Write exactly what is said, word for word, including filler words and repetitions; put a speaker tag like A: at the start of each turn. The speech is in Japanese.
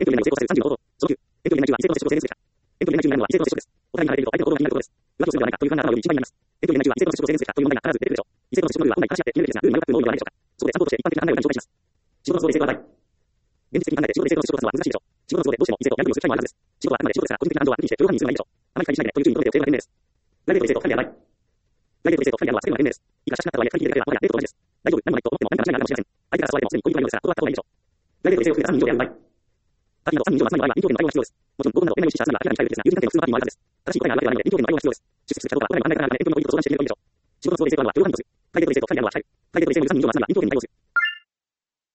A: 遠距離恋愛を成功させるさんじゅうの方法。そのきゅう、遠距離恋愛中は異性との接触を制限するか。遠距離恋愛中になるのは異性との接触です。お互いに離れると相手の行動が気になることです。浮気をするのではないかという不安が頭より一番になります。遠距離恋愛中は異性との接触を制限するかという問題が必ず出てくるでしょう。異性との接触のルールは本来話し合って決めるべきですが、ルールに迷う方も多いのではないでしょうか。そこで参考として一般的な考えを紹介します。仕事の都合で異性とはない。現実的に考えて仕事で異性との接触を出すのは難しいでしょう。仕事の都合でどうしても異性とやり取りをする機会もあるはずです。仕事はあくまで仕事ですが、個人的な感情は抜きにして許容範囲にするのがいいでしょう。あまり深いにしないでというふうに求めておくというのが賢明です。プライベートと異性と二人ではない。プライベートと異性と二人であるのは避けるのが賢明です。いくら親しくなったとはいえ、二人きりでだけではもはやデートと同じです。大丈夫、何もないと思っても何か間違いがあるかもしれません。相手から誘われてもすでに恋人がいるのですが、断った方がいいでしょう。プライベートと異性を含めたさんにん以上である場合、パーティーなどさんにん以上の集まりの場合は臨機応変な対応が必要です。もちろん合コンなど恋愛を意識した集まりは明らかに控えるべきですが、友人関係の普通のパーティーもあるはずです。正しい答えがあるわけではないので臨機応変な対応が必要です。出席するかどうかはこれまで真ん中から離れ遠距離の恋人と相談して決めるといいでしょう。仕事の都合で異性とは両方のことです。プライベートと異性と二人であるのは控える。プライベートと異性と二人であるのは控える。プライベートと異性と二人であるのは両方のことです。